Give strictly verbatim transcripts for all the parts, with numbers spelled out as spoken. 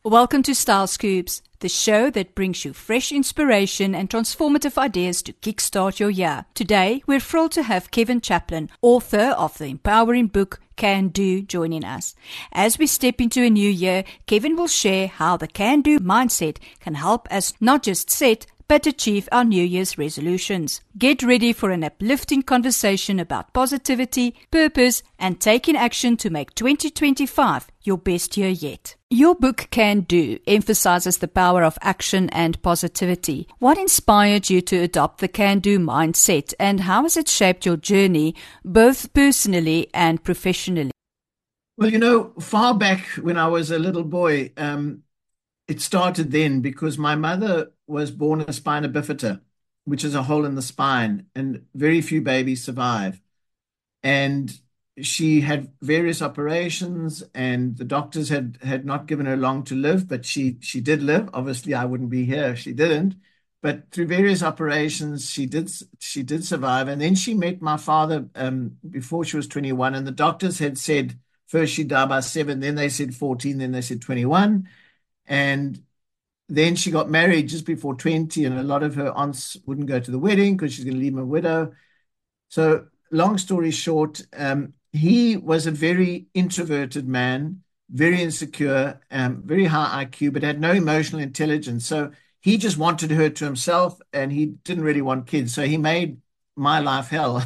Welcome to Style Scoops, the show that brings you fresh inspiration and transformative ideas to kickstart your year. Today, we're thrilled to have Kevin Chaplin, author of the empowering book Can Do, joining us. As we step into a new year, Kevin will share how the can-do mindset can help us not just set, but achieve our New Year's resolutions. Get ready for an uplifting conversation about positivity, purpose, and taking action to make twenty twenty-five your best year yet. Your book Can Do emphasizes the power of action and positivity. What inspired you to adopt the can-do mindset, and how has it shaped your journey, both personally and professionally? Well, you know, far back when I was a little boy, um, it started then because my mother was born a spina bifida, which is a hole in the spine, and very few babies survive. And she had various operations, and the doctors had had not given her long to live, but she she did live. Obviously, I wouldn't be here if she didn't. But through various operations, she did she did survive. And then she met my father um, before she was twenty-one, and the doctors had said first she'd die by seven, then they said fourteen, then they said twenty-one. And then she got married just before twenty, and a lot of her aunts wouldn't go to the wedding because she's going to leave them a widow. So long story short, um, he was a very introverted man, very insecure, um, very high I Q, but had no emotional intelligence. So he just wanted her to himself, and he didn't really want kids. So he made my life hell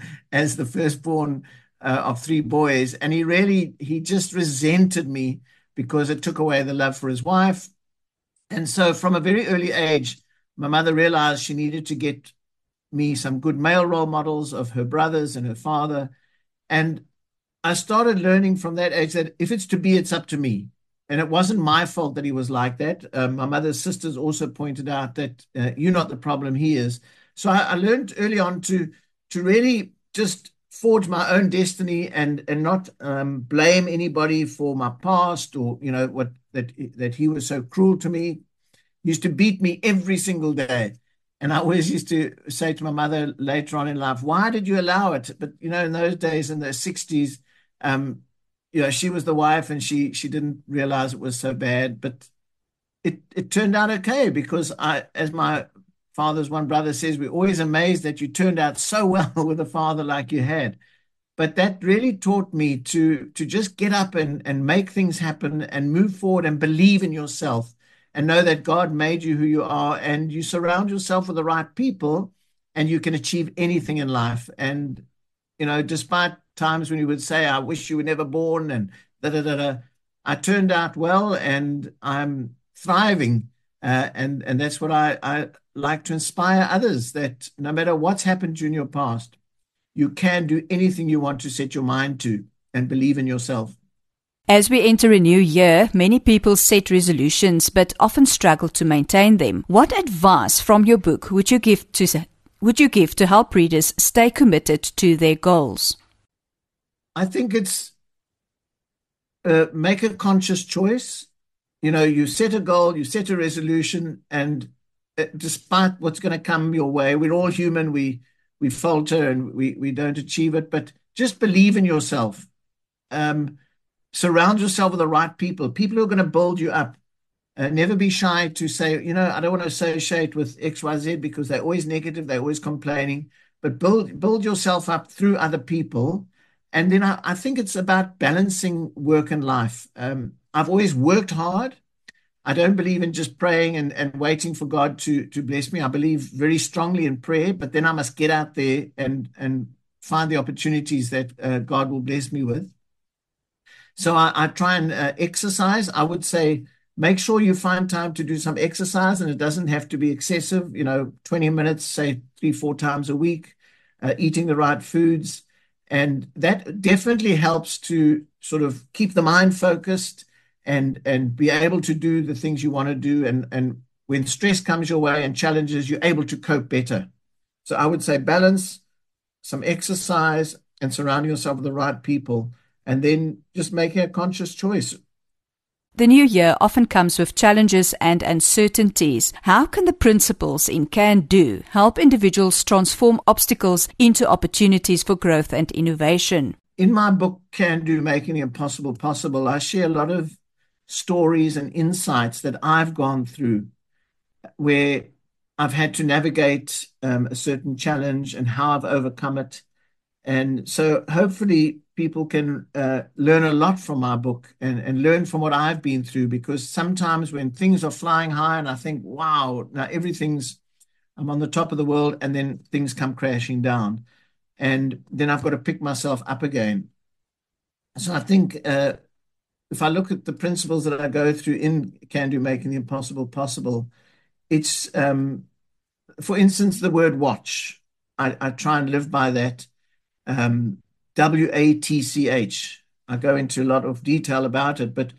as the firstborn uh, of three boys. And he really, he just resented me because it took away the love for his wife. And so from a very early age, my mother realized she needed to get me some good male role models of her brothers and her father. And I started learning from that age that if it's to be, it's up to me. And it wasn't my fault that he was like that. Um, my mother's sisters also pointed out that uh, you're not the problem, he is. So I, I learned early on to, to really just forge my own destiny and and not um, blame anybody for my past, or you know what that that he was so cruel to me. He used to beat me every single day, and I always used to say to my mother later on in life, "Why did you allow it?" But you know, in those days, in the sixties, um, you know, she was the wife, and she she didn't realize it was so bad. But it it turned out okay because I, as my father's one brother says, we're always amazed that you turned out so well with a father like you had. But that really taught me to, to just get up and, and make things happen and move forward and believe in yourself and know that God made you who you are, and you surround yourself with the right people and you can achieve anything in life. And, you know, despite times when you would say, I wish you were never born and da da da da, I turned out well and I'm thriving. Uh, and, and that's what I, I like to inspire others, that no matter what's happened to you in your past, you can do anything you want to set your mind to and believe in yourself. As we enter a new year, many people set resolutions but often struggle to maintain them. What advice from your book would you give to would you give to help readers stay committed to their goals? I think it's uh, make a conscious choice. You know, you set a goal, you set a resolution, and uh, despite what's going to come your way, we're all human. We we falter and we we don't achieve it, but just believe in yourself. Um, surround yourself with the right people, people who are going to build you up. Uh, never be shy to say, you know, I don't want to associate with X Y Z because they're always negative, they're always complaining. But build build yourself up through other people. And then I, I think it's about balancing work and life. Um, I've always worked hard. I don't believe in just praying and, and waiting for God to, to bless me. I believe very strongly in prayer, but then I must get out there and, and find the opportunities that uh, God will bless me with. So I, I try and uh, exercise. I would say make sure you find time to do some exercise, and it doesn't have to be excessive, you know, twenty minutes, say three, four times a week, uh, eating the right foods. And that definitely helps to sort of keep the mind focused and and be able to do the things you want to do. And, and when stress comes your way and challenges, you're able to cope better. So I would say balance, some exercise, and surround yourself with the right people, and then just making a conscious choice. The new year often comes with challenges and uncertainties. How can the principles in Can Do help individuals transform obstacles into opportunities for growth and innovation? In my book, Can Do, Making the Impossible Possible, I share a lot of stories and insights that I've gone through where I've had to navigate um, a certain challenge and how I've overcome it. And so hopefully people can uh, learn a lot from my book and, and learn from what I've been through, because sometimes when things are flying high and I think, wow, now everything's, I'm on the top of the world, and then things come crashing down. And then I've got to pick myself up again. So I think uh, if I look at the principles that I go through in Can Do, Making the Impossible Possible, it's, um, for instance, the word watch. I, I try and live by that. Um, W A T C H. I go into a lot of detail about it, but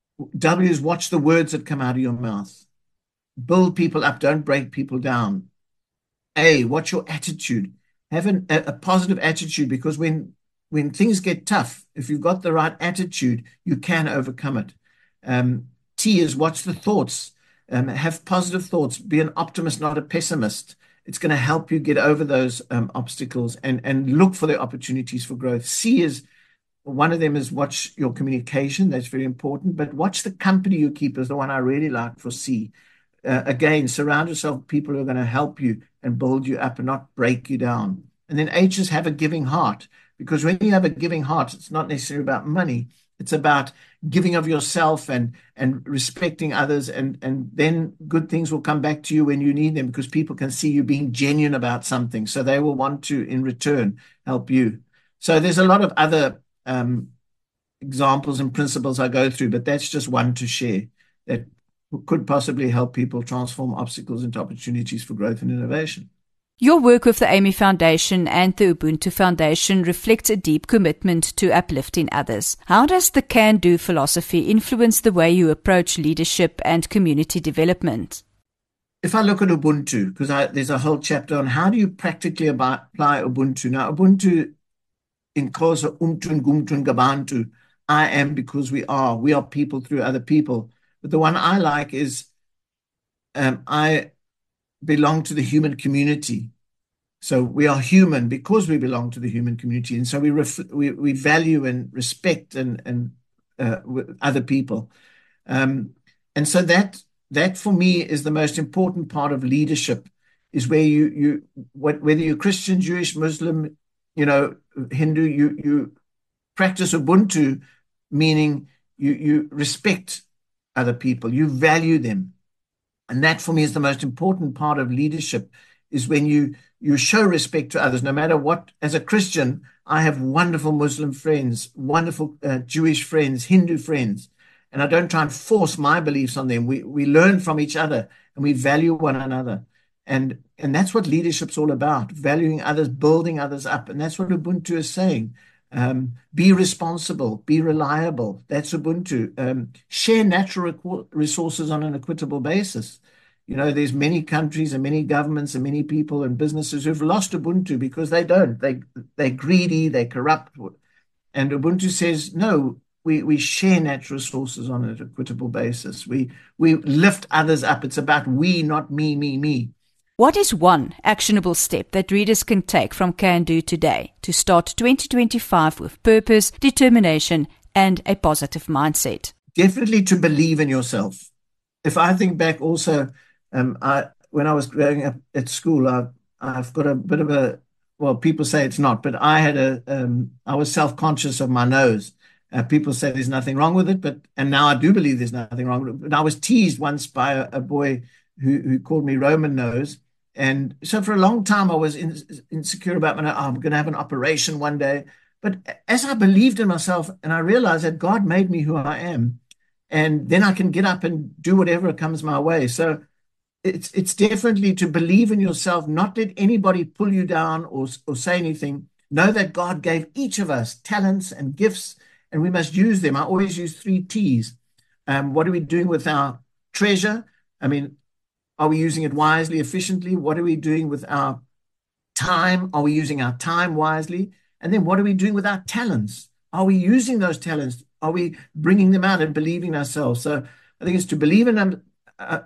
W is watch the words that come out of your mouth. Build people up, don't break people down. A, what's your attitude? Have an, a, a positive attitude, because when when things get tough, if you've got the right attitude, you can overcome it. Um, T is watch the thoughts. Um, have positive thoughts. Be an optimist, not a pessimist. It's going to help you get over those um, obstacles and, and look for the opportunities for growth. C is, one of them is watch your communication. That's very important. But watch the company you keep is the one I really like for C. Uh, again, surround yourself with people who are going to help you and build you up and not break you down. And then H is have a giving heart, because when you have a giving heart, it's not necessarily about money. It's about giving of yourself and, and respecting others. And, and then good things will come back to you when you need them, because people can see you being genuine about something. So they will want to, in return, help you. So there's a lot of other um, examples and principles I go through, but that's just one to share that could possibly help people transform obstacles into opportunities for growth and innovation. Your work with the Amy Foundation and the Ubuntu Foundation reflects a deep commitment to uplifting others. How does the can-do philosophy influence the way you approach leadership and community development? If I look at Ubuntu, because there's a whole chapter on how do you practically apply Ubuntu. Now, Ubuntu in Xhosa, umtu ngumtu ngabantu, I am because we are. We are people through other people. But the one I like is um, I belong to the human community. So we are human because we belong to the human community. And so we ref- we, we value and respect and, and uh, other people. Um, and so that that for me is the most important part of leadership, is where you, you what, whether you're Christian, Jewish, Muslim, you know, Hindu, you, you practice Ubuntu, meaning you, you respect other people, you value them. And that for me is the most important part of leadership, is when you, you show respect to others, no matter what. As a Christian, I have wonderful Muslim friends, wonderful uh, Jewish friends, Hindu friends, and I don't try and force my beliefs on them. We, we learn from each other and we value one another. And, and that's what leadership's all about, valuing others, building others up. And that's what Ubuntu is saying. Um, be responsible, be reliable. That's Ubuntu. Um, share natural resources on an equitable basis. You know, there's many countries and many governments and many people and businesses who've lost Ubuntu because they don't. They, they're greedy, they're corrupt. And Ubuntu says, no, we, we share natural resources on an equitable basis. We, we lift others up. It's about we, not me, me, me. What is one actionable step that readers can take from Can Do today to start twenty twenty-five with purpose, determination, and a positive mindset? Definitely to believe in yourself. If I think back also, um, I, when I was growing up at school, I, I've got a bit of a, well, people say it's not, but I had a, um, I was self-conscious of my nose. Uh, people say there's nothing wrong with it, but, and now I do believe there's nothing wrong with it. But I was teased once by a, a boy who, who called me Roman nose. And so for a long time, I was in, insecure about my nose. Oh, I'm going to have an operation one day. But as I believed in myself and I realized that God made me who I am, and then I can get up and do whatever comes my way. So it's it's definitely to believe in yourself, not let anybody pull you down or, or say anything. Know that God gave each of us talents and gifts, and we must use them. I always use three T's. Um, what are we doing with our treasure? I mean, are we using it wisely, efficiently? What are we doing with our time? Are we using our time wisely? And then what are we doing with our talents? Are we using those talents? Are we bringing them out and believing in ourselves? So I think it's to believe in them. Uh,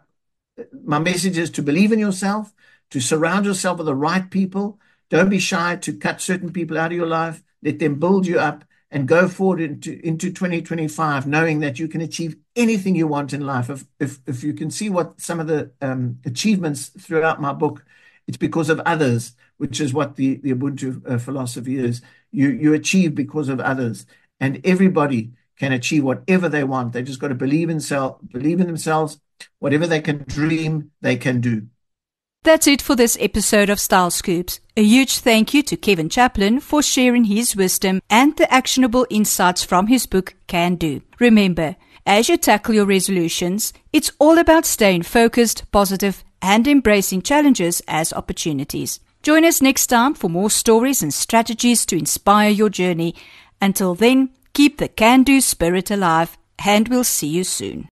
my message is to believe in yourself, to surround yourself with the right people. Don't be shy to cut certain people out of your life. Let them build you up and go forward into, into twenty twenty-five, knowing that you can achieve anything you want in life. If, if, if you can see what some of the um, achievements throughout my book, it's because of others, which is what the, the Ubuntu uh, philosophy is. You, you achieve because of others, and everybody can achieve whatever they want. They just got to believe in self, believe in themselves. Whatever they can dream, they can do. That's it for this episode of Style Scoops. A huge thank you to Kevin Chaplin for sharing his wisdom and the actionable insights from his book, Can Do. Remember, as you tackle your resolutions, it's all about staying focused, positive, and embracing challenges as opportunities. Join us next time for more stories and strategies to inspire your journey. Until then, keep the can-do spirit alive, and we'll see you soon.